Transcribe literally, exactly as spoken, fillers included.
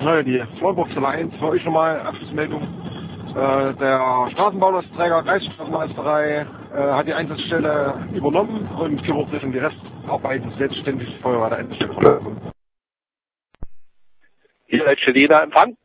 Äh, Die Vorburgstelle eins, für euch nochmal Abschlussmeldung. Äh, der Straßenbaulasträger Kreisstraßenmeisterei äh, hat die Einsatzstelle übernommen und kümmert sich um die Restarbeiten selbstständig. Feuerwehr der Endstelle. Hier ist Schelina Empfang.